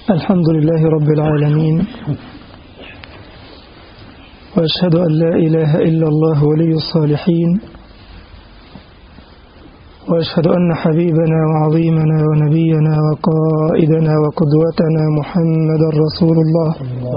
الحمد لله رب العالمين، وأشهد أن لا إله إلا الله ولي الصالحين، وأشهد أن حبيبنا وعظيمنا ونبينا وقائدنا وقدوتنا محمد رسول الله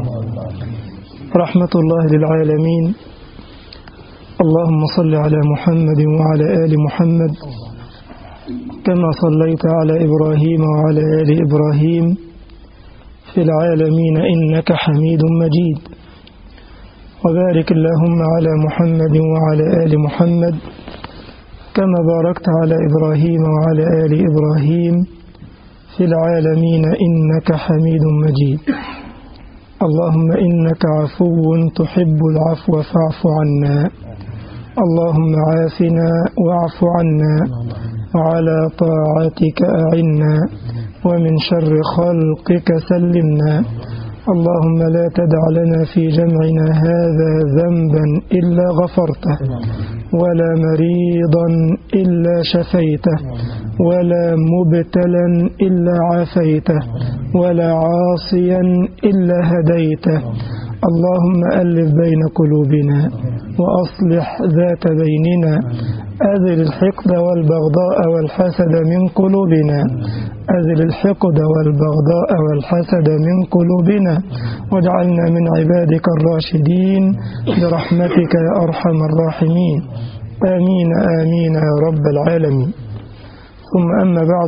رحمة الله للعالمين. اللهم صل على محمد وعلى آل محمد كما صليت على إبراهيم وعلى آل إبراهيم في العالمين إنك حميد مجيد، وبارك اللهم على محمد وعلى آل محمد كما باركت على إبراهيم وعلى آل إبراهيم في العالمين إنك حميد مجيد. اللهم إنك عفو تحب العفو فاعف عنا، اللهم عافنا واعف عنا، وعلى طاعتك أعنا، ومن شر خلقك سلمنا. اللهم لا تدع لنا في جمعنا هذا ذنبا إلا غفرته، ولا مريضا إلا شفيته، ولا مبتلا إلا عافيته، ولا عاصيا إلا هديته. اللهم ألف بين قلوبنا وأصلح ذات بيننا، أذل الحقد والبغضاء والحسد من قلوبنا، أذل الحقد والبغضاء والحسد من قلوبنا، واجعلنا من عبادك الراشدين برحمتك يا أرحم الراحمين. آمين آمين يا رب العالمين. ثم أما بعد،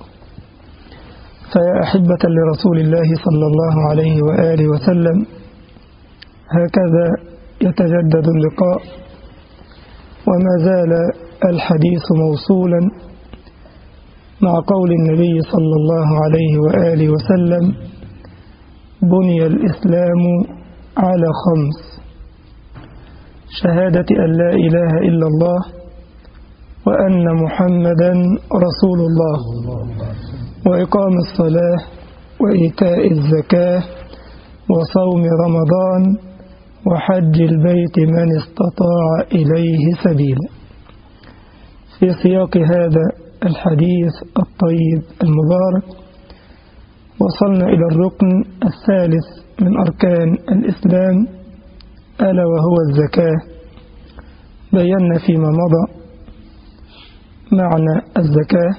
فيا أحبة لرسول الله صلى الله عليه وآله وسلم، هكذا يتجدد اللقاء وما زال الحديث موصولا مع قول النبي صلى الله عليه وآله وسلم: بني الإسلام على 5: شهادة أن لا إله إلا الله، وأن محمدا رسول الله، وإقام الصلاة، وإيتاء الزكاة، وصوم رمضان، وحج البيت من استطاع إليه سبيلا. في سياق هذا الحديث الطيب المبارك وصلنا إلى الركن الثالث من أركان الإسلام، ألا وهو الزكاة. بينا فيما مضى معنى الزكاة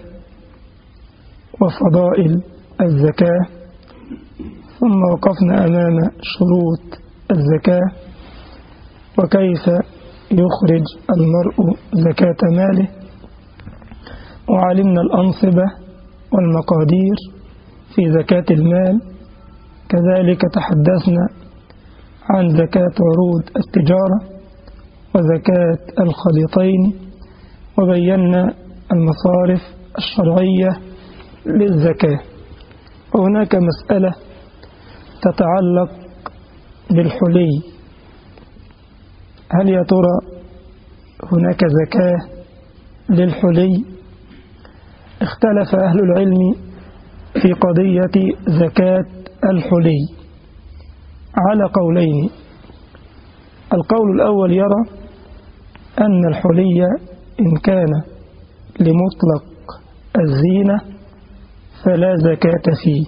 وفضائل الزكاة، ثم وقفنا أمام شروط الزكاة وكيف يخرج المرء زكاة ماله، وعلمنا الأنصبة والمقادير في زكاة المال. كذلك تحدثنا عن زكاة عروض التجارة وزكاة الخليطين، وبينا المصارف الشرعية للزكاة. وهناك مسألة تتعلق بالحلي، هل يا ترى هناك زكاة للحلي؟ اختلف أهل العلم في قضية زكاة الحلي على قولين. القول الأول يرى أن الحلي إن كان لمطلق الزينة فلا زكاة فيه.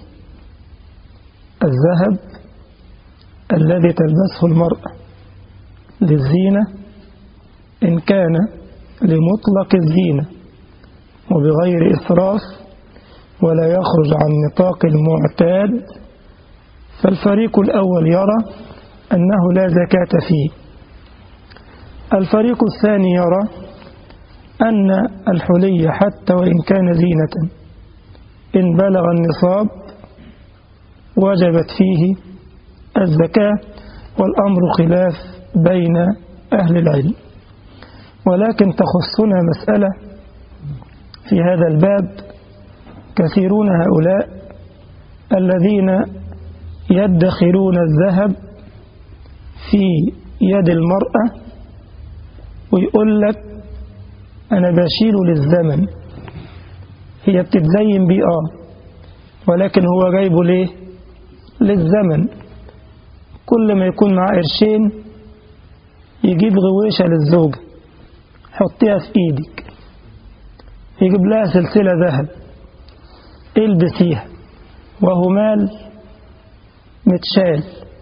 الذهب الذي تلبسه المرأة للزينة إن كان لمطلق الزينة وبغير إسراف ولا يخرج عن نطاق المعتاد، فالفريق الأول يرى أنه لا زكاة فيه. الفريق الثاني يرى أن الحلي حتى وإن كان زينة إن بلغ النصاب وجبت فيه الزكاة، والأمر خلاف بين أهل العلم. ولكن تخصنا مسألة في هذا الباب. كثيرون هؤلاء الذين يدخرون الذهب في يد المرأة ويقول لك أنا بشيله للزمن، هي بتتزين بيه ولكن هو جايبه ليه؟ للزمن. كل ما يكون معاه قرشين يجيب غويشة للزوجة، حطيها في ايدك، يجيب لها سلسلة ذهب البسيها، وهو مال متشال.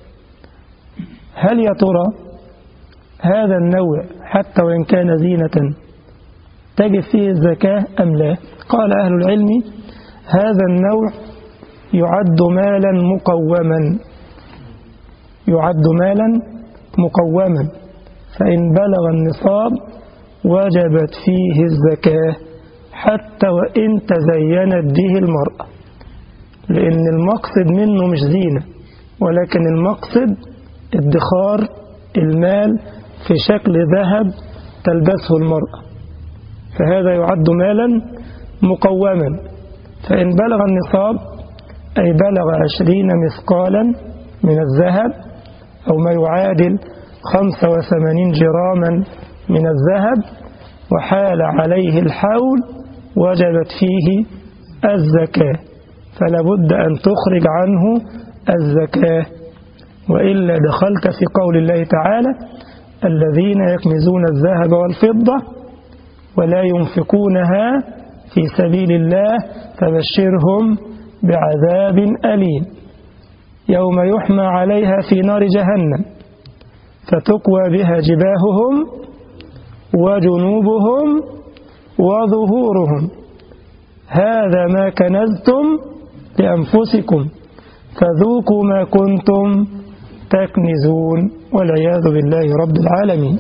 هل يا ترى هذا النوع حتى وإن كان زينة تجب فيه الزكاة أم لا؟ قال أهل العلم هذا النوع يعد مالا مقوما، يعد مالا مقوما، فإن بلغ النصاب وجبت فيه الزكاة حتى وإن تزينت به المرأة، لأن المقصد منه مش زينة، ولكن المقصد ادخار المال في شكل ذهب تلبسه المرأة، فهذا يعد مالا مقوما. فإن بلغ النصاب أي بلغ 20 مثقالا من الذهب أو ما يعادل 85 جراما من الذهب وحال عليه الحول وجبت فيه الزكاة، فلا بد أن تخرج عنه الزكاة، وإلا دخلت في قول الله تعالى الذين يكنزون الذهب والفضة ولا ينفقونها في سبيل الله فبشرهم بعذاب أليم يوم يحمى عليها في نار جهنم فتكوى بها جباههم وجنوبهم وظهورهم هذا ما كنزتم لأنفسكم فذوقوا ما كنتم تكنزون، والعياذ بالله رب العالمين.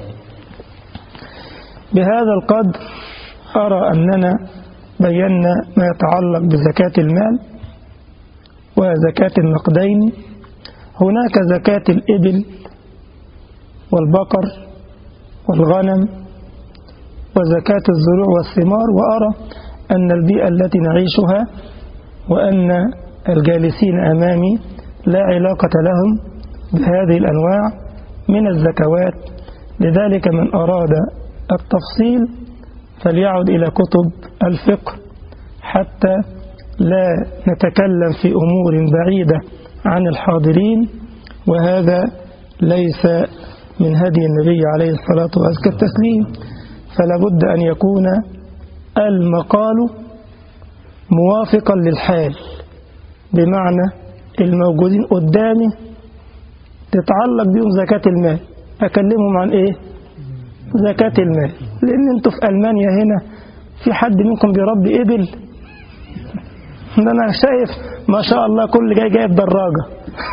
بهذا القدر أرى أننا بينا ما يتعلق بزكاة المال وزكاة النقدين. هناك زكاة الإبل والبقر والغنم وزكاة الزروع والثمار، وأرى أن البيئة التي نعيشها وأن الجالسين أمامي لا علاقة لهم بهذه الأنواع من الزكوات، لذلك من أراد التفصيل فليعد إلى كتب الفقه حتى لا نتكلم في أمور بعيدة عن الحاضرين، وهذا ليس من هدي النبي عليه الصلاة والتسليم. فلا بد أن يكون المقال موافقا للحال، بمعنى الموجودين قدامي تتعلق بهم زكاة المال أكلمهم عن إيه؟ زكاة المال، لأن أنتوا في ألمانيا هنا في حد منكم بيربي إبل؟ ده أنا شايف ما شاء الله كل جايب دراجة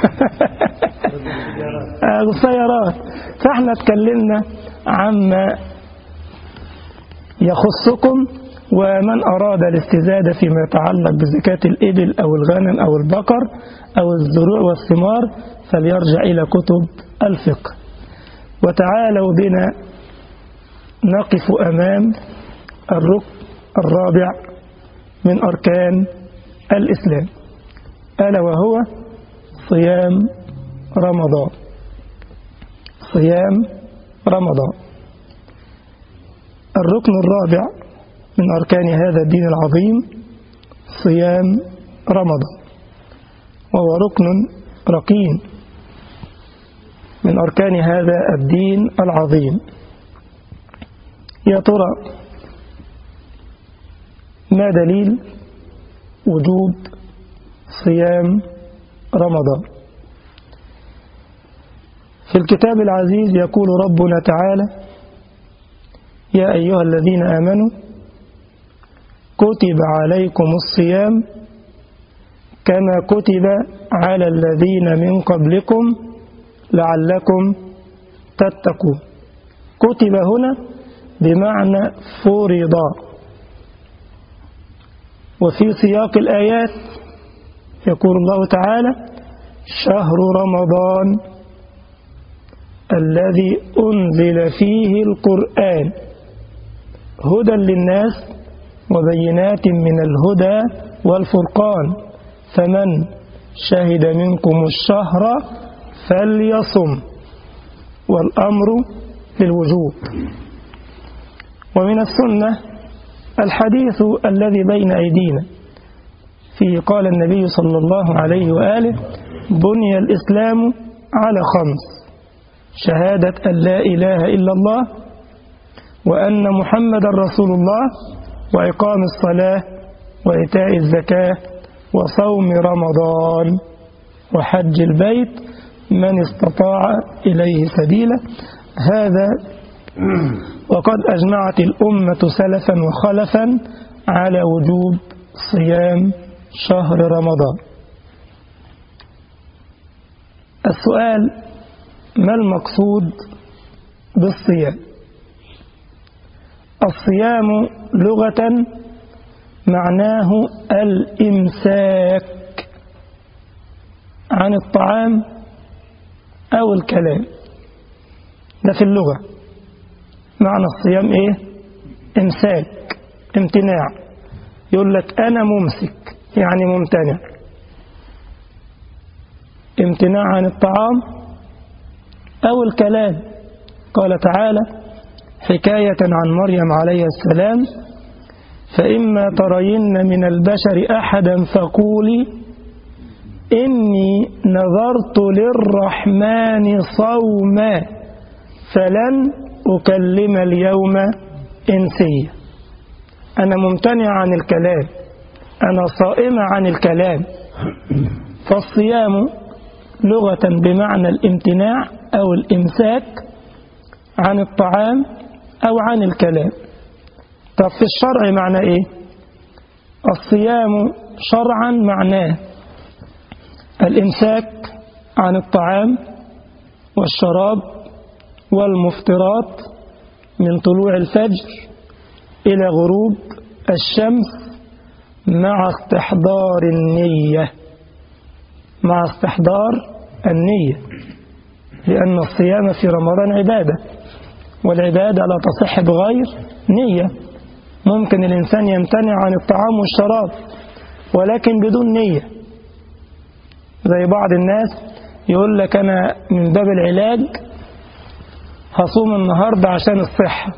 سيارات. فإحنا اتكلمنا عما يخصكم، ومن أراد الاستزادة فيما يتعلق بزكاة الإبل أو الغنم أو البقر أو الزروع والثمار فليرجع إلى كتب الفقه. وتعالوا بنا نقف أمام الركن الرابع من أركان الإسلام، ألا وهو صيام رمضان. صيام رمضان الركن الرابع من أركان هذا الدين العظيم، صيام رمضان، وهو ركن ركين من أركان هذا الدين العظيم. يا ترى ما دليل وجوب صيام رمضان؟ في الكتاب العزيز يقول ربنا تعالى يا أيها الذين آمنوا كتب عليكم الصيام كما كتب على الذين من قبلكم لعلكم تتقون. كتب هنا بمعنى فرض. وفي سياق الآيات يقول الله تعالى شهر رمضان الذي أنزل فيه القرآن هدى للناس وبينات من الهدى والفرقان فمن شهد منكم الشهر فليصم، والأمر للوجوب. ومن السنة الحديث الذي بين أيدينا فيه قال النبي صلى الله عليه وآله بني الإسلام على 5: شهادة أن لا إله إلا الله وأن محمد رسول الله وإقام الصلاة وإيتاء الزكاة وصوم رمضان. وحج البيت من استطاع إليه سبيلا. هذا وقد أجمعت الأمة سلفا وخلفا على وجوب صيام شهر رمضان. السؤال: ما المقصود بالصيام؟ الصيام لغة معناه الإمساك عن الطعام أو الكلام. ده في اللغة معنى الصيام إيه؟ إمساك، امتناع. يقول لك أنا ممسك يعني ممتنع، امتناع عن الطعام أو الكلام. قال تعالى حكاية عن مريم عليه السلام: فإما ترين من البشر أحدا فقولي إني نذرت للرحمن صوما فلن أكلم اليوم إنسيا. أنا ممتنع عن الكلام، أنا صائمة عن الكلام. فالصيام لغة بمعنى الامتناع أو الإمساك عن الطعام أو عن الكلام. طب في الشرع معنى إيه؟ الصيام شرعا معناه الإمساك عن الطعام والشراب والمفطرات من طلوع الفجر إلى غروب الشمس مع استحضار النية، مع استحضار النية، لأن الصيام في رمضان عبادة، والعبادة لا تصح بغير نية. ممكن الإنسان يمتنع عن الطعام والشراب ولكن بدون نية. زي بعض الناس يقول لك أنا من باب العلاج هصوم النهاردة عشان الصحة،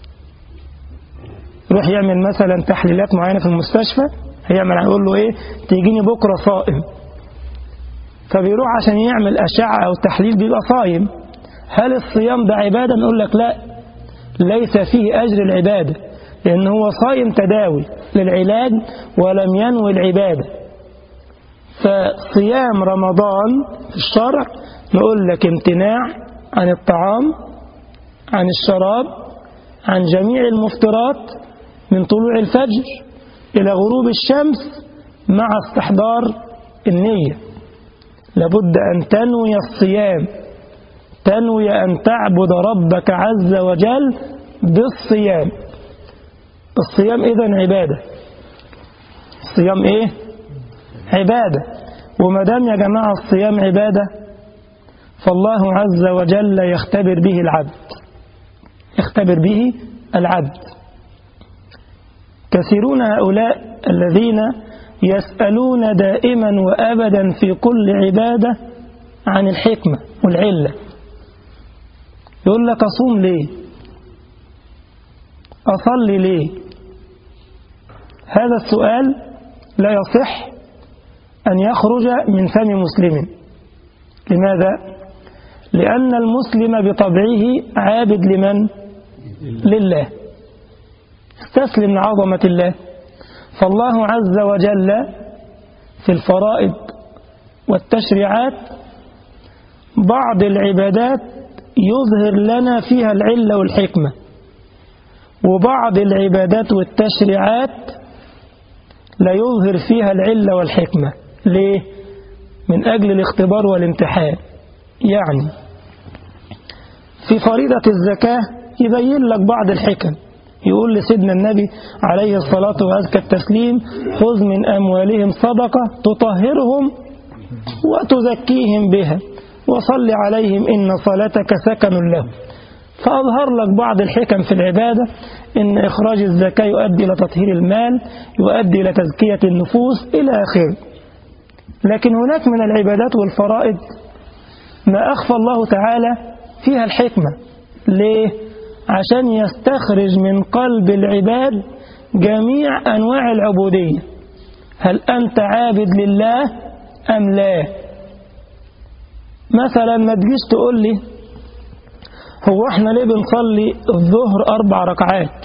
يروح يعمل مثلا تحليلات معينة في المستشفى، يقول له إيه؟ تيجيني بكرة صائم. فبيروح عشان يعمل أشعة أو تحليل بيبقى صايم. هل الصيام ده عبادة؟ نقول لك لا، ليس فيه أجر العبادة، لأن هو صايم تداوي للعلاج ولم ينوي العبادة. فصيام رمضان في الشرع نقول لك امتناع عن الطعام، عن الشراب، عن جميع المفطرات من طلوع الفجر إلى غروب الشمس مع استحضار النية. لابد أن تنوي الصيام، تنوي أن تعبد ربك عز وجل بالصيام. الصيام إذن عبادة. الصيام إيه؟ عبادة. وما دام يا جماعة الصيام عبادة فالله عز وجل يختبر به العبد، يختبر به العبد. كثيرون هؤلاء الذين يسألون دائما وأبدا في كل عبادة عن الحكمة والعلة. يقول لك أصوم ليه؟ أصلي ليه؟ هذا السؤال لا يصح أن يخرج من فم مسلم. لماذا؟ لأن المسلم بطبعه عابد لمن؟ لله، استسلم لعظمة الله. فالله عز وجل في الفرائض والتشريعات بعض العبادات يظهر لنا فيها العلة والحكمة، وبعض العبادات والتشريعات لا يظهر فيها العلة والحكمة. ليه؟ من أجل الاختبار والامتحان. يعني في فريضة الزكاة يبين لك بعض الحكم، يقول لسيدنا النبي عليه الصلاة وأزكى التسليم: خذ من أموالهم صدقة تطهرهم وتزكيهم بها وصل عليهم إن صلاتك سكن لهم. فأظهر لك بعض الحكم في العبادة، إن إخراج الزكاة يؤدي إلى تطهير المال، يؤدي إلى تزكية النفوس إلى آخره. لكن هناك من العبادات والفرائض ما أخفى الله تعالى فيها الحكمة. ليه؟ عشان يستخرج من قلب العباد جميع أنواع العبودية. هل أنت عابد لله أم لا؟ مثلا ما تجيش تقول لي هو احنا ليه بنصلي الظهر 4 ركعات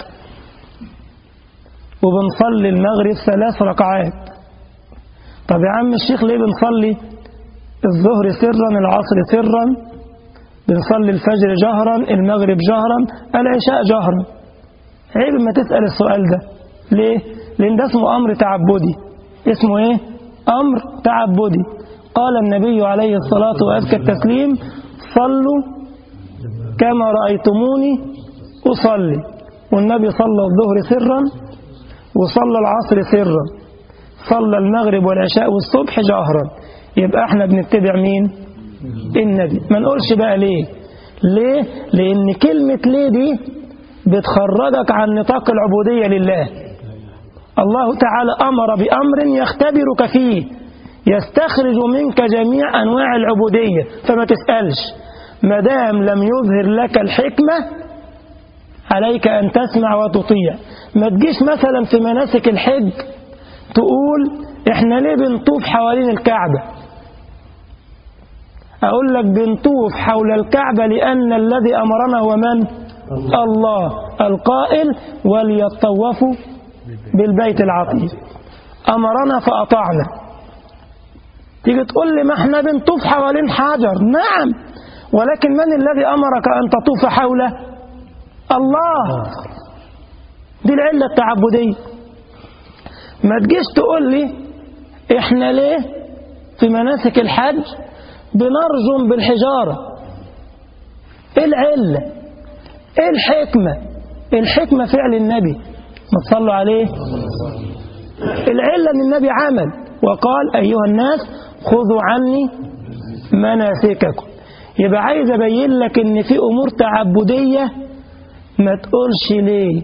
وبنصلي المغرب 3 ركعات؟ طب يا عم الشيخ ليه بنصلي الظهر سرا، العصر سرا، بنصلي الفجر جهرا، المغرب جهرا، العشاء جهرا. عيب ما تسأل السؤال ده. ليه؟ لأن ده اسمه أمر تعبدي. اسمه إيه؟ أمر تعبدي. قال النبي عليه الصلاة وأزكى التسليم: صلوا كما رأيتموني أصلي. والنبي صلى الظهر سرا، وصلى العصر سرا، صلى المغرب والعشاء والصبح جهرا. يبقى احنا بنتبع مين؟ النبي. ما نقولش بقى ليه. ليه؟ لأن كلمة ليه دي بتخرجك عن نطاق العبودية لله. الله تعالى أمر بأمر يختبرك فيه، يستخرج منك جميع أنواع العبودية. فما تسألش، ما دام لم يظهر لك الحكمة عليك أن تسمع وتطيع. ما تجيش مثلا في مناسك الحج تقول احنا ليه بنطوف حوالين الكعبة؟ أقول لك بنطوف حول الكعبة لأن الذي أمرنا هو من؟ الله القائل: وليطوفوا بالبيت العتيق. أمرنا فأطعنا. تيجي تقول لي ما احنا بنطوف حوالين حجر. نعم، ولكن من الذي أمرك أن تطوف حوله؟ الله. دي العلة التعبدية. ما تجيش تقول لي احنا ليه في مناسك الحج بنرجم بالحجارة. ايه العلة؟ ايه الحكمة؟ الحكمة فعل النبي، ما تصلوا عليه. العلة ان النبي عمل وقال: أيها الناس خذوا عني مناسككم. يبقى عايز أبين لك ان في أمور تعبدية ما تقولش ليه،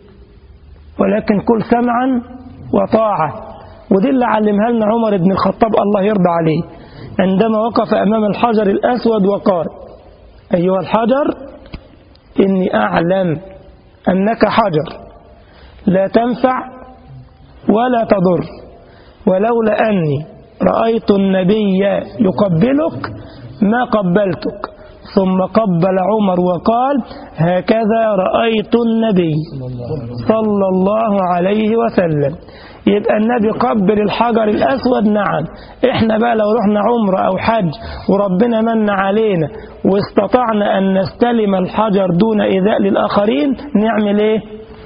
ولكن كل سمعا وطاعة. ودي اللي علمها لنا عمر بن الخطاب الله يرضى عليه، عندما وقف أمام الحجر الأسود وقال: أيها الحجر إني أعلم أنك حجر لا تنفع ولا تضر، ولولا أني رأيت النبي يقبلك ما قبلتك. ثم قبل عمر وقال: هكذا رأيت النبي صلى الله عليه وسلم. يبقى النبي قبل الحجر الأسود. نعم، احنا بقى لو رحنا عمرة أو حج وربنا من علينا واستطعنا أن نستلم الحجر دون إيذاء للآخرين، نعمل ايه؟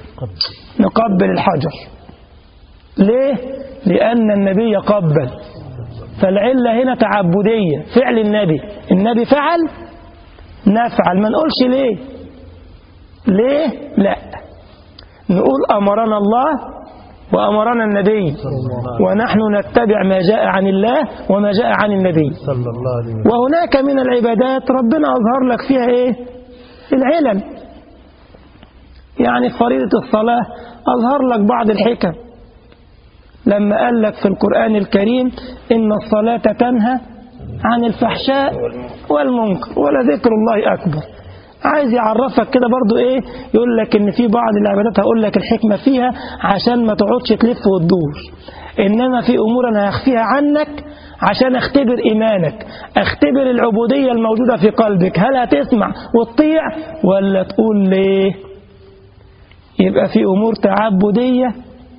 نقبل الحجر. ليه؟ لأن النبي قبل. فالعلة هنا تعبدية، فعل النبي. النبي فعل، نفعل. ما نقولش ليه. ليه؟ لا، نقول أمرنا الله وأمرنا النبي، ونحن نتبع ما جاء عن الله وما جاء عن النبي. وهناك من العبادات ربنا أظهر لك فيها إيه؟ العلل. يعني فريضة الصلاة أظهر لك بعض الحكم لما قال لك في القرآن الكريم: إن الصلاة تنهى عن الفحشاء والمنكر ولذكر الله أكبر. عايز يعرفك كده برضو إيه؟ يقول لك إن في بعض العبادات هقول لك الحكمة فيها عشان ما تقعدش تلف وتدور، إنما في أمور أنا هخفيها عنك عشان أختبر إيمانك، أختبر العبودية الموجودة في قلبك، هل هتسمع وتطيع ولا تقول ليه؟ يبقى في أمور تعبدية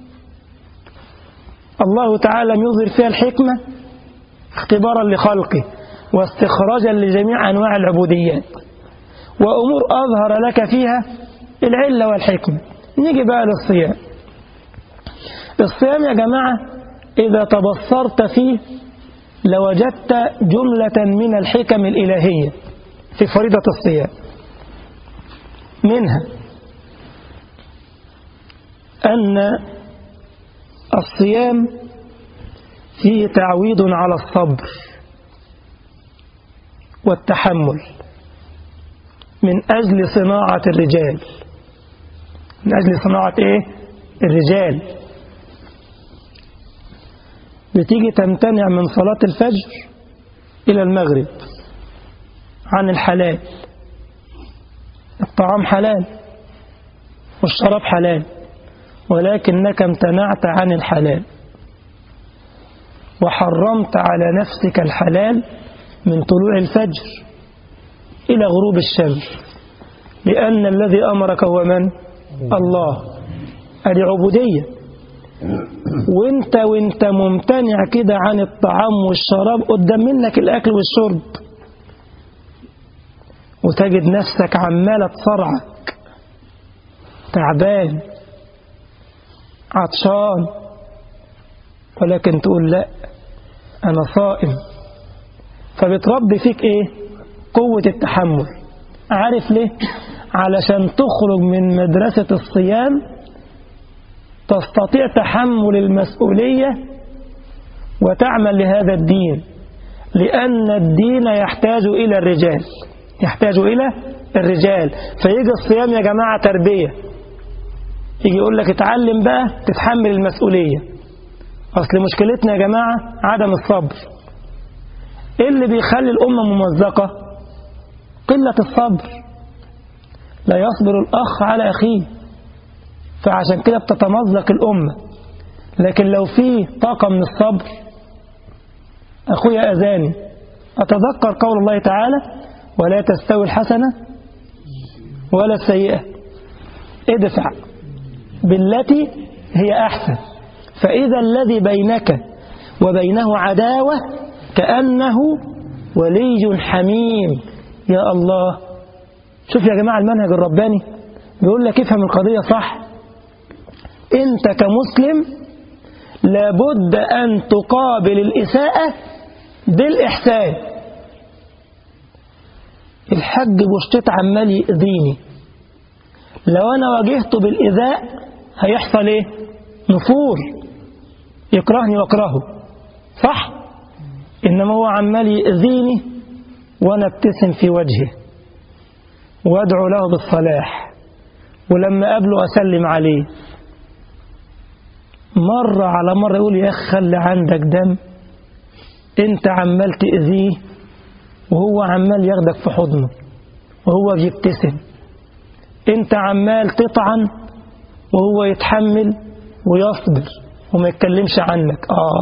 الله تعالى يظهر فيها الحكمة اختبارا لخلقه واستخراجا لجميع أنواع العبوديات، وأمور أظهر لك فيها العلة والحكمة. نيجي بقى للصيام. الصيام يا جماعة إذا تبصرت فيه لوجدت جملة من الحكم الإلهية في فريضة الصيام. منها أن الصيام فيه تعويض على الصبر والتحمل من أجل صناعة الرجال. من أجل صناعة إيه؟ الرجال. بتيجي تمتنع من صلاة الفجر إلى المغرب عن الحلال. الطعام حلال والشراب حلال، ولكنك امتنعت عن الحلال وحرمت على نفسك الحلال من طلوع الفجر إلى غروب الشمس، لأن الذي أمرك هو من؟ الله. هذه عبودية. وانت ممتنع كده عن الطعام والشراب، قدام منك الأكل والشرب، وتجد نفسك عمالة تصرعك، تعبان عطشان، ولكن تقول لا أنا صائم. فبتربي فيك إيه؟ قوة التحمل. عارف ليه؟ علشان تخرج من مدرسة الصيام تستطيع تحمل المسؤولية وتعمل لهذا الدين، لأن الدين يحتاج إلى الرجال، يحتاج إلى الرجال. فيجي الصيام يا جماعة تربية، يجي يقول لك اتعلم بقى تتحمل المسؤولية. أصل مشكلتنا يا جماعة عدم الصبر. إيه اللي بيخلي الأمة ممزقة؟ قلة الصبر. لا يصبر الأخ على أخيه، فعشان كده بتتمزق الأمة. لكن لو في طاقة من الصبر، أخويا أذاني أتذكر قول الله تعالى: ولا تستوي الحسنة ولا السيئة، ادفع بالتي هي أحسن، فإذا الذي بينك وبينه عداوة كأنه ولي حميم. يا الله، شوف يا جماعة المنهج الرباني بيقول لك افهم القضية صح. انت كمسلم لابد أن تقابل الإساءة بالإحسان. الحج بوشتت عمال يؤذيني، لو أنا واجهته بالإيذاء هيحصل إيه؟ نفور، يكرهني واكرهه، صح؟ إنما هو عمال يؤذيني وأنا ابتسم في وجهه وأدعو له بالصلاح، ولما أقابله أسلم عليه. مرة على مرة يقول: يا أخي خلي عندك دم، أنت عمال تأذيه وهو عمال ياخدك في حضنه وهو بيبتسم. أنت عمال تطعن وهو يتحمل ويصبر وما يتكلمش عنك.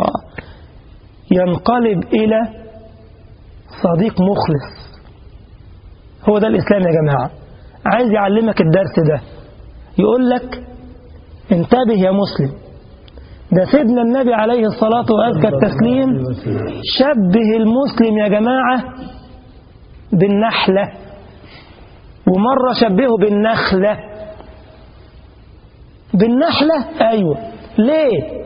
ينقلب إلى صديق مخلص. هو ده الإسلام يا جماعة. عايز يعلمك الدرس ده، يقول لك انتبه يا مسلم. ده سيدنا النبي عليه الصلاة وأزكى التسليم شبه المسلم يا جماعة بالنحلة، ومرة شبهه بالنخلة. بالنحلة؟ أيوة. ليه؟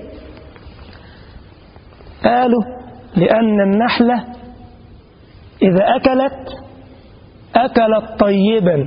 قالوا لأن النحلة إذا أكلت طيبا.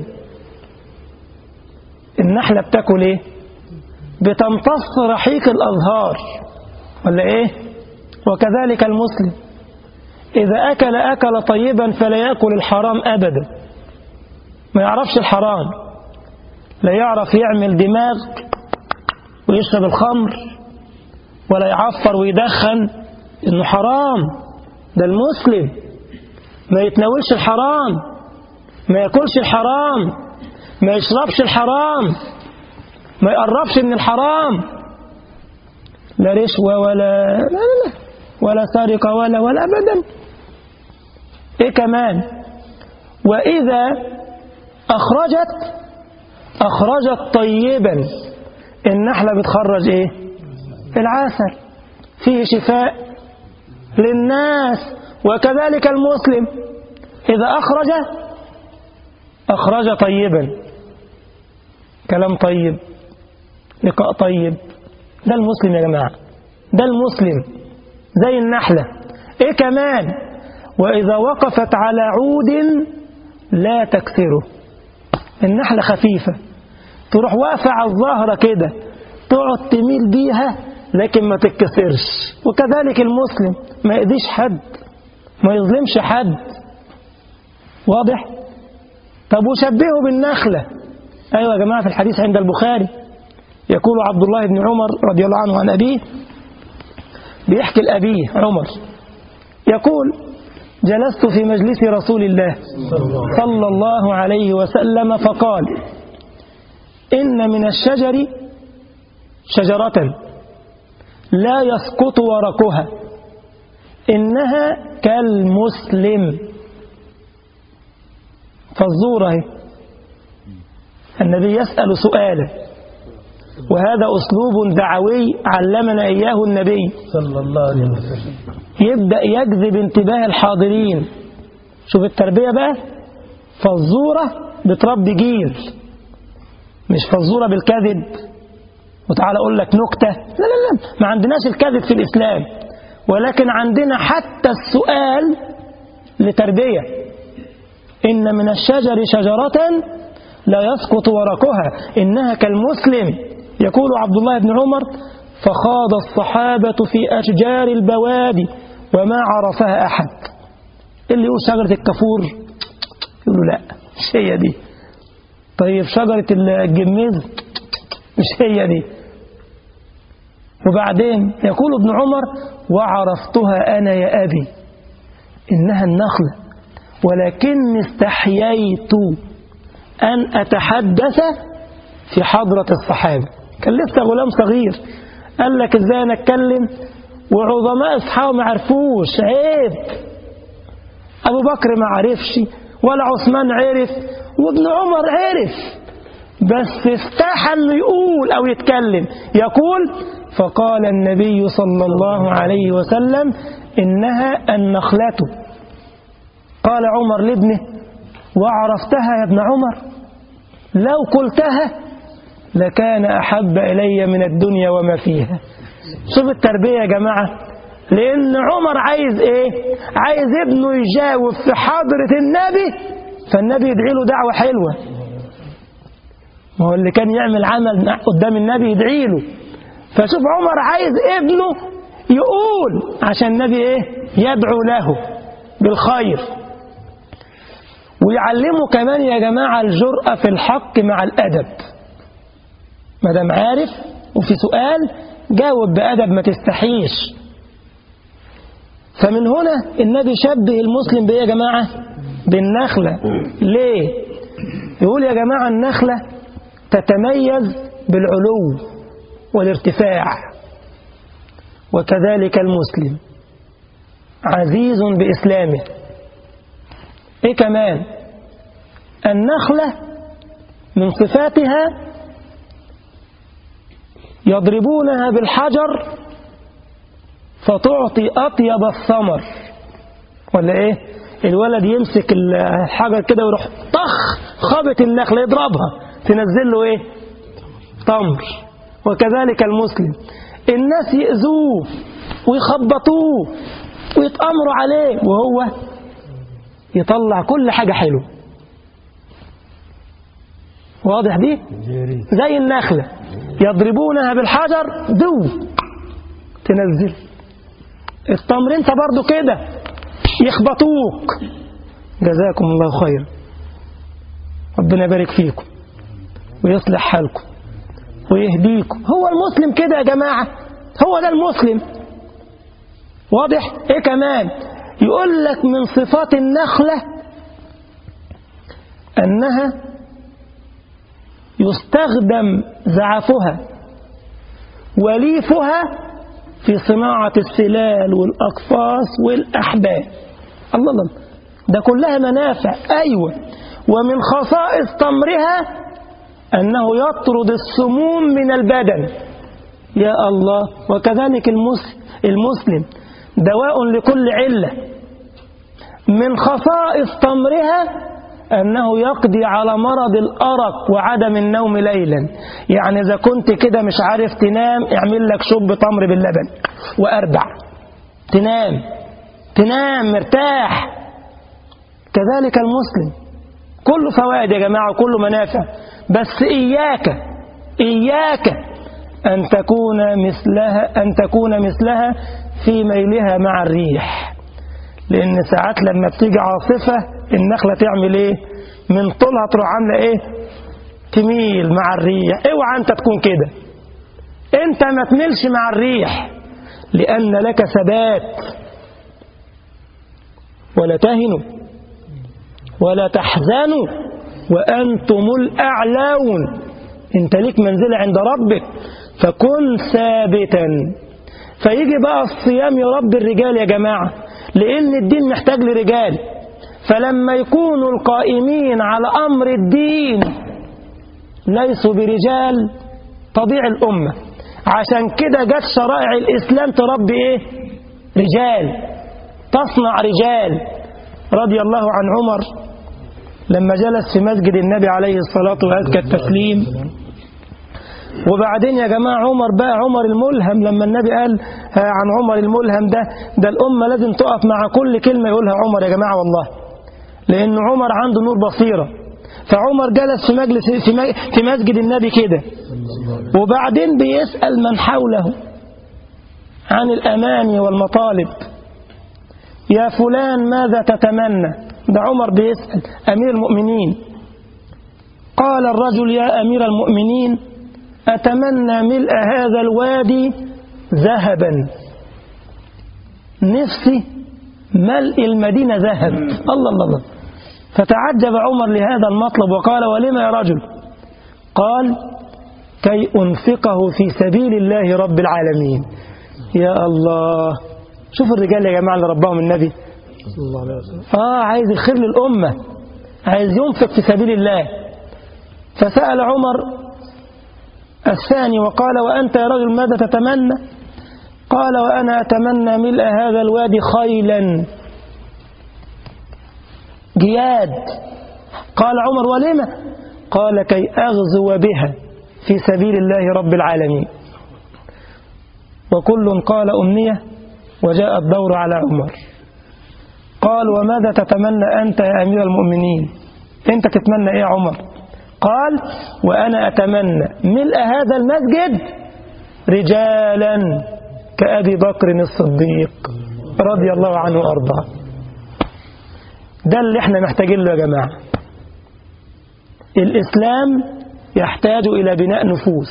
النحلة بتاكل إيه؟ بتمتص رحيق الأزهار، ولا إيه؟ وكذلك المسلم إذا أكل طيبا فلا يأكل الحرام أبدا. ما يعرفش الحرام، لا يعرف يعمل دماغ ويشرب الخمر، ولا يعفر ويدخن، إنه حرام. ده المسلم ما يتناولش الحرام، ما يأكلش الحرام، ما يشربش الحرام، ما يقربش من الحرام، لا رشوة ولا سرقة ولا أبدا. إيه كمان؟ وإذا أخرجت طيبا. النحلة بتخرج إيه؟ العسل، فيه شفاء للناس. وكذلك المسلم إذا أخرج طيبا، كلام طيب، لقاء طيب. ده المسلم يا جماعة، ده المسلم زي النحلة. إيه كمان؟ وإذا وقفت على عود لا تكسره. النحلة خفيفة، تروح واقفة على الظهر كده، تقعد تميل بيها لكن ما تتكسرش. وكذلك المسلم ما يأذيش حد، ما يظلمش حد. واضح؟ طب وشبهه بالنخلة. أيوة يا جماعة، في الحديث عند البخاري يقول عبد الله بن عمر رضي الله عنه عن أبيه، بيحكي لأبيه عمر، يقول: جلست في مجلس رسول الله صلى الله عليه وسلم فقال: إن من الشجر شجرة لا يسقط ورقها إنها كالمسلم. فالزورة النبي يسأل سؤالا وهذا أسلوب دعوي علمنا إياه النبي صلى الله عليه وسلم. يبدأ يجذب انتباه الحاضرين. شوف التربية بقى، فالزورة بتربي جيل، مش فالزورة بالكذب وتعالى أقول لك نكتة. لا لا لا، ما عندناش الكذب في الإسلام، ولكن عندنا حتى السؤال لتربية. إن من الشجر شجرة لا يسقط ورقها إنها كالمسلم. يقول عبد الله بن عمر: فخاض الصحابة في أشجار البوادي وما عرفها أحد. اللي يقول شجرة الكافور يقول له لا مش هي دي. طيب شجرة الجميز مش هي دي. وبعدين يقول ابن عمر: وعرفتها أنا يا أبي إنها النخلة ولكني استحييت أن أتحدث في حضرة الصحابة. كان لسه غلام صغير، قال لك إزاي أنا أتكلم وعظماء أصحابه ما عرفوش؟ عيب. أبو بكر ما عرفش ولا عثمان عرف وابن عمر عرف، بس استحى أنه يقول أو يتكلم. يقول: فقال النبي صلى الله عليه وسلم: إنها النخلة. قال عمر لابنه: وعرفتها يا ابن عمر؟ لو قلتها لكان أحب إلي من الدنيا وما فيها. شوف التربية يا جماعة. لأن عمر عايز إيه؟ عايز ابنه يجاوب في حضرة النبي، فالنبي يدعي له دعوة حلوة. ما هو اللي كان يعمل عمل قدام النبي يدعي له. فشوف عمر عايز ابنه يقول عشان النبي إيه؟ يدعو له بالخير. ويعلمه كمان يا جماعة الجرأة في الحق مع الأدب. ما دام عارف وفي سؤال جاوب بأدب، ما تستحيش. فمن هنا النبي شبه المسلم بإيه يا جماعة؟ بالنخلة. ليه؟ يقول يا جماعة النخلة تتميز بالعلو والارتفاع، وكذلك المسلم عزيز بإسلامه. إيه كمان؟ النخلة من صفاتها يضربونها بالحجر فتعطي أطيب الثمر. ولا إيه؟ الولد يمسك الحجر كده ويروح طخ خبط النخلة يضربها تنزل له إيه؟ تمر. وكذلك المسلم، الناس يأذوه ويخبطوه ويتأمروا عليه وهو يطلع كل حاجة حلوة. واضح دي؟ زي النخلة يضربونها بالحجر تنزل التمر. انت برضو كده يخبطوك. جزاكم الله خير، ربنا يبارك فيكم ويصلح حالكم ويهديكم. هو المسلم كده يا جماعة، هو ده المسلم. واضح؟ ايه كمان؟ يقول لك من صفات النخلة أنها يستخدم زعفها وليفها في صناعة السلال والأقفاص والأحبال. الله الله، ده كلها منافع. أيوة. ومن خصائص تمرها أنه يطرد السموم من البدن. يا الله. وكذلك المسلم دواء لكل علة. من خصائص تمرها أنه يقضي على مرض الأرق وعدم النوم ليلا. يعني إذا كنت كده مش عارف تنام، اعمل لك شرب تمر باللبن وأربع تنام مرتاح. كذلك المسلم كله فوائد يا جماعة وكله منافع. بس إياك أن تكون مثلها في ميلها مع الريح. لأن ساعات لما بتيجي عاصفة النخلة تعمل إيه؟ من طولها تروح عاملة إيه؟ تميل مع الريح. اوعى أنت تكون كده. أنت ما تميلش مع الريح، لأن لك ثبات. ولا تهنوا ولا تحزنوا وأنتم الأعلون. أنت ليك منزلة عند ربك، فكن ثابتا. فيجي بقى الصيام يربي الرجال يا جماعة، لأن الدين محتاج لرجال. فلما يكونوا القائمين على أمر الدين ليسوا برجال، تضيع الأمة. عشان كده جت شرائع الإسلام تربي إيه؟ رجال، تصنع رجال. رضي الله عن عمر لما جلس في مسجد النبي عليه الصلاة وأزكى التسليم. وبعدين يا جماعة عمر الملهم، لما النبي قال عن عمر الملهم ده الأمة لازم تقف مع كل كلمة يقولها عمر يا جماعة والله، لأن عمر عنده نور بصيرة. فعمر جلس في مسجد النبي كده، وبعدين بيسأل من حوله عن الأماني والمطالب. يا فلان ماذا تتمنى؟ ده عمر بيسأل أمير المؤمنين. قال الرجل يا أمير المؤمنين أتمنى ملء هذا الوادي ذهبا، نفسي ملء المدينة ذهب. الله الله الله. فتعجب عمر لهذا المطلب وقال ولما يا رجل؟ قال كي أنفقه في سبيل الله رب العالمين. يا الله، شوف الرجال يا جماعة اللي رباهم النبي صلى الله عليه وسلم. عايز الخير للأمة، عايز ينفق في سبيل الله. فسأل عمر الثاني وقال وأنت يا رجل ماذا تتمنى؟ قال وأنا أتمنى ملء هذا الوادي خيلا جياد. قال عمر ولما؟ قال كي أغزو بها في سبيل الله رب العالمين. وكل قال أمنية، وجاء الدور على عمر. قال وماذا تتمنى أنت يا أمير المؤمنين؟ أنت تتمنى إيه يا عمر؟ قال وأنا أتمنى ملء هذا المسجد رجالا كأبي بكر الصديق رضي الله عنه وأرضاه. ده اللي احنا محتاجين له يا جماعة. الإسلام يحتاج إلى بناء نفوس.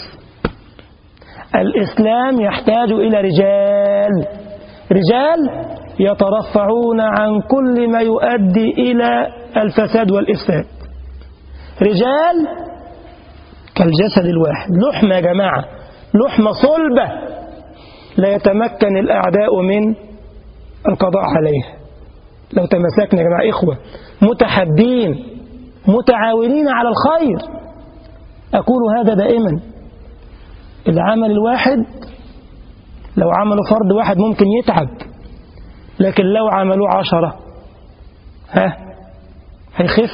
الإسلام يحتاج إلى رجال يترفعون عن كل ما يؤدي إلى الفساد والإفساد. رجال كالجسد الواحد، لحمة يا جماعة، لحمة صلبة لا يتمكن الأعداء من القضاء عليها. لو تمسكنا يا جماعة إخوة متحدين متعاونين على الخير. أقول هذا دائما، العمل الواحد لو عملوا فرد واحد ممكن يتعب، لكن لو عملوا 10 هيخف.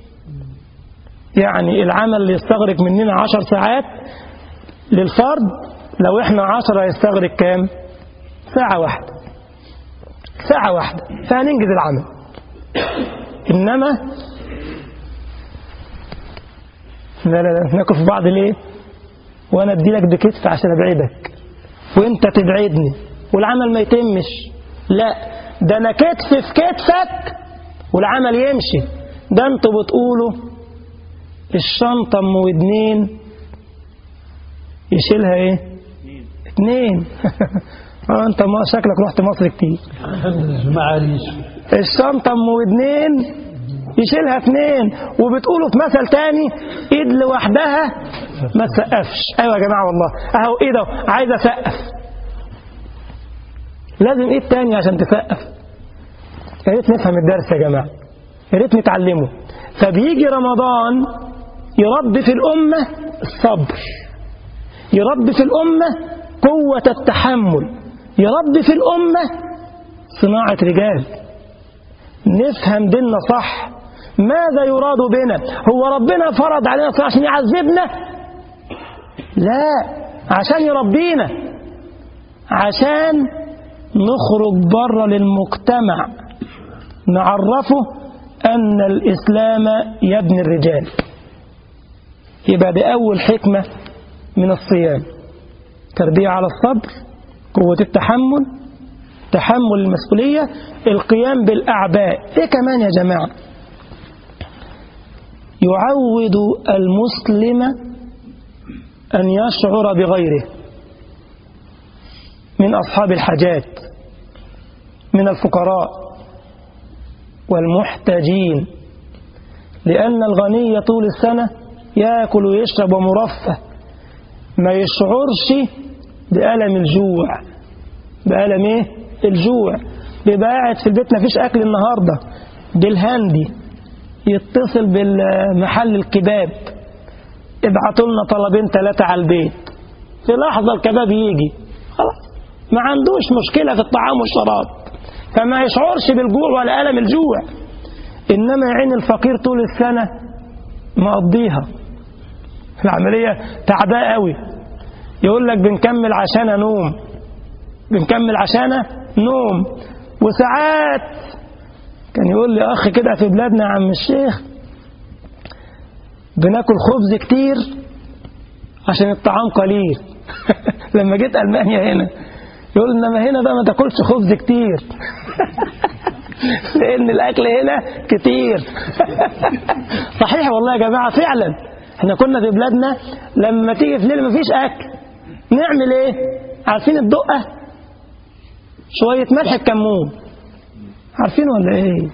يعني العمل اللي يستغرق مننا 10 ساعات للفرد، لو احنا 10 هيستغرق كام؟ ساعة واحدة فهننجز العمل. إنما لا ناكل في بعض ليه؟ وأنا أديلك بكتف عشان أبعدك وإنت تبعدني والعمل ما يتمش. لا، ده أنا كتف في كتفك والعمل يمشي. ده أنتوا بتقولوا الشنطة أم ودنين يشيلها إيه؟ 2. أنت ما شكلك رحت مصر كتير. معليش. الشنطة أم ودنين يشيلها 2. وبتقولوا في مثل تاني إيد لوحدها ما تسقفش. أيوة يا جماعة والله، أهو إيده عايزة أسقف، لازم إيد تاني عشان تسقف. يا ريت نفهم الدرس يا جماعة، يا ريت نتعلمه. فبيجي رمضان يربي في الأمة الصبر، يربي في الأمة قوة التحمل، يربي في الأمة صناعة رجال. نفهم ديننا صح. ماذا يراد بنا؟ هو ربنا فرض علينا صح عشان يعذبنا؟ لا، عشان يربينا، عشان نخرج بره للمجتمع نعرفه أن الإسلام يبني الرجال. يبقى دي أول حكمة من الصيام، تربية على الصبر، قوة التحمل، تحمل المسؤولية، القيام بالأعباء. إيه كمان يا جماعة؟ يعود المسلم أن يشعر بغيره من أصحاب الحاجات، من الفقراء والمحتاجين، لأن الغني طول السنة يأكل ويشرب ومرفه، ما يشعرش بألم الجوع. بألم إيه؟ الجوع. بيبقى قاعد في البيت مفيش أكل النهاردة، بالهندي يتصل بالمحل الكباب ابعتوا لنا 2 3 على البيت، في لحظة الكباب يجي خلاص، ما عندوش مشكلة في الطعام والشراب، فما يشعرش بالجوع ولا ألم الجوع. إنما يعين الفقير طول السنة مقضيها العملية تعباء قوي، يقول لك بنكمل عشان نوم، بنكمل عشان نوم. وساعات كان يقول لي أخ كده في بلادنا يا عم الشيخ بناكل خبز كتير عشان الطعام قليل. لما جيت ألمانيا هنا يقول إنما هنا بقى ما تاكلش خبز كتير لأن الأكل هنا كتير. صحيح والله يا جماعة فعلا، احنا كنا في بلادنا لما تيجي في ليل مفيش أكل نعمل ايه؟ عارفين الدقة؟ شوية ملح الكمون، عارفين ولا ايه؟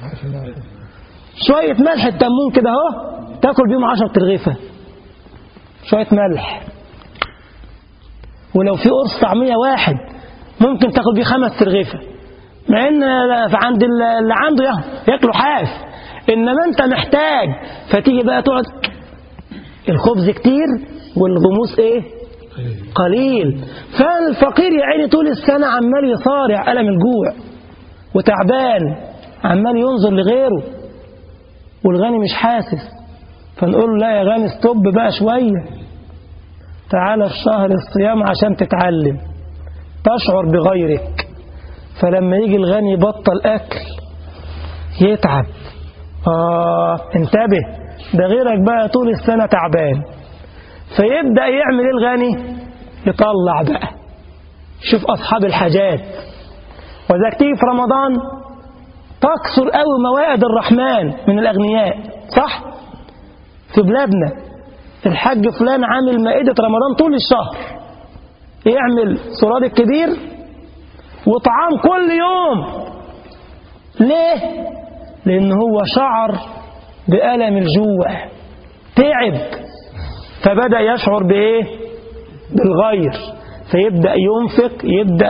شوية ملح الكمون كده اهو تاكل بيهم 10 ترغيفة شوية ملح. ولو في قرص طعمية واحد ممكن تاكل بيه 5 ترغيفة، مع ان عند اللي عنده ياكلوا حاف، انما انت محتاج. فتيجي بقى تقعد الخبز كتير والغموس ايه؟ قليل. فالفقير يا عيني طول السنة عمال يصارع ألم الجوع وتعبان، عمال ينظر لغيره، والغني مش حاسس. فنقول له لا يا غني ستوب بقى شوية، تعالى في شهر الصيام عشان تتعلم تشعر بغيرك. فلما يجي الغني يبطل أكل يتعب، انتبه ده غيرك بقى طول السنة تعبان. فيبدأ يعمل الغني يطلع بقى، شوف أصحاب الحاجات. وذاك تيجي في رمضان تكسر قوي موائد الرحمن من الأغنياء، صح؟ في بلادنا الحاج فلان عامل مائدة رمضان طول الشهر، يعمل سراد الكبير وطعام كل يوم. ليه؟ لأن هو شعر بألم الجوع، تعب، فبدأ يشعر بإيه؟ بالغير، فيبدأ ينفق، يبدأ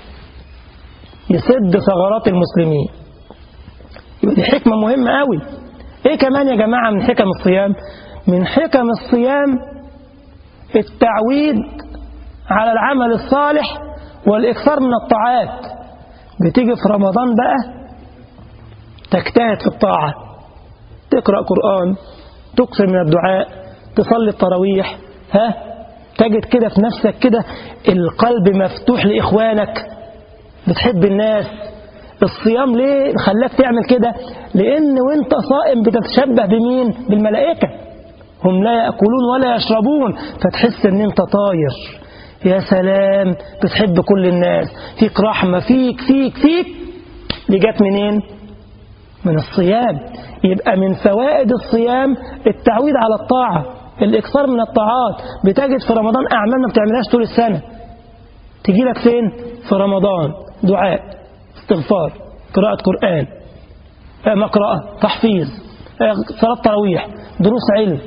يسد ثغرات المسلمين. يبقى دي حكمة مهمة قوي. إيه كمان يا جماعة من حكم الصيام؟ من حكم الصيام التعويد على العمل الصالح والإكثار من الطاعات. بتيجي في رمضان بقى تجتهد في الطاعة، تقرأ قرآن، تكثر من الدعاء، تصلي التراويح، تجد كده في نفسك كده القلب مفتوح لإخوانك، بتحب الناس. الصيام ليه خلاك تعمل كده؟ لأن وانت صائم بتتشبه بمين؟ بالملائكة، هم لا يأكلون ولا يشربون، فتحس ان انت طاير، يا سلام، بتحب كل الناس، فيك رحمة، فيك دي جت منين؟ من الصيام. يبقى من فوائد الصيام التعويد على الطاعة، الإكثار من الطاعات. بتجد في رمضان أعمال ما بتعملهاش طول السنة، تجي لك فين؟ في رمضان دعاء، استغفار، قراءة قرآن، مقرأة، تحفيظ، صلاة تراويح، دروس علم،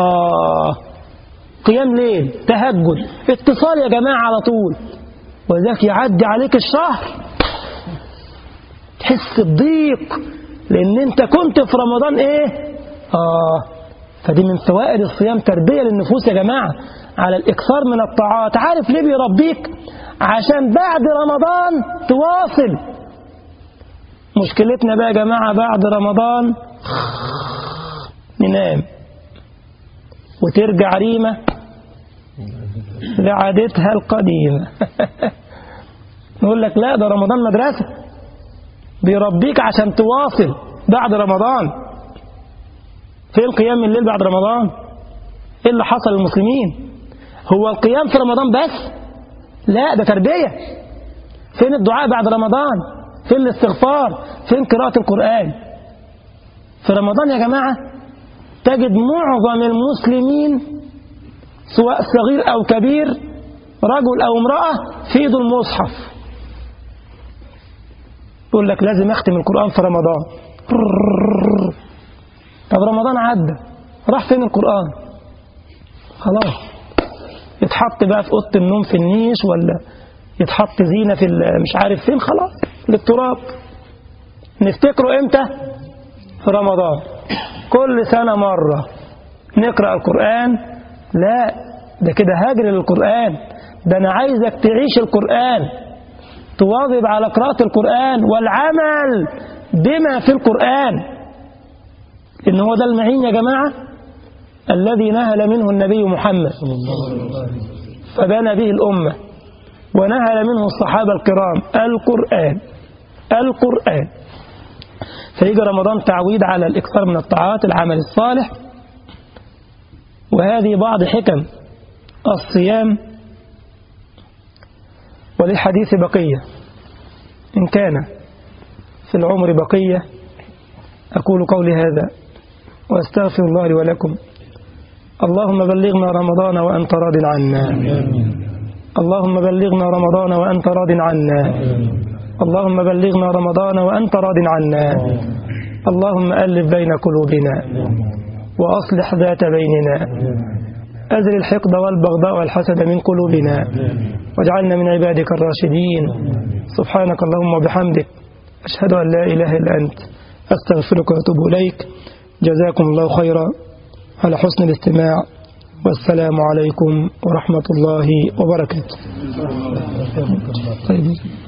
قيام ليل، تهجد، اتصال يا جماعة على طول. وذاك يعدي عليك الشهر تحس بضيق، لأن أنت كنت في رمضان إيه؟ فدي من فوائد الصيام، تربية للنفوس يا جماعة على الإكثار من الطاعات. عارف ليه بيربيك؟ عشان بعد رمضان تواصل. مشكلتنا بقى يا جماعة بعد رمضان ننام وترجع ريمة لعادتها القديمة. نقول لك لا، ده رمضان مدرسة، بيربيك عشان تواصل بعد رمضان. فين قيام الليل بعد رمضان؟ ايه اللي حصل للمسلمين؟ هو القيام في رمضان بس؟ لا، ده تربية. فين الدعاء بعد رمضان؟ فين الاستغفار؟ فين قراءة القرآن؟ في رمضان يا جماعة تجد معظم المسلمين سواء صغير أو كبير، رجل أو امرأة، في ايده المصحف، يقول لك لازم أختم القرآن في رمضان. طب رمضان عدى، راح فين القرآن؟ خلاص يتحط بقى في أوضة النوم في النيش، ولا يتحط زينة في مش عارف فين، خلاص للتراب. نفتكره امتى؟ في رمضان، كل سنة مرة نقرأ القرآن. لا، ده كده هاجر للقرآن. ده أنا عايزك تعيش القرآن، تواظب على قراءة القرآن والعمل بما في القرآن، إن هو ده المعين يا جماعة الذي نهل منه النبي محمد فبنى به الأمة، ونهل منه الصحابة الكرام القرآن. فيجي رمضان تعويد على الإكثار من الطاعات، العمل الصالح. وهذه بعض حكم الصيام، وللحديث بقية إن كان في العمر بقية. أقول قولي هذا وأستغفر الله لي ولكم. اللهم بلغنا رمضان وأنت راض عنا، اللهم بلغنا رمضان وأنت راض عنا، اللهم بلغنا رمضان وأنت راض عنا. اللهم ألف بين قلوبنا وأصلح ذات بيننا، أزل الحقد والبغضاء والحسد من قلوبنا، واجعلنا من عبادك الراشدين. سبحانك اللهم وبحمدك، أشهد أن لا إله إلا أنت، أستغفرك وأتوب إليك. جزاكم الله خيرا على حسن الاستماع، والسلام عليكم ورحمة الله وبركاته.